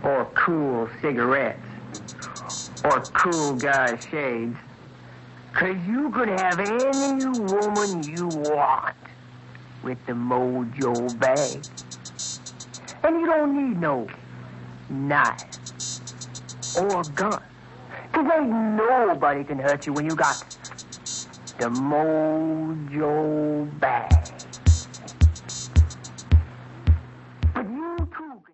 or cool cigarettes, or cool guy shades. 'Cause you could have any woman you want with the Mojo bag. And you don't need no knife or gun. 'Cause ain't nobody can hurt you when you got the Mojo bag.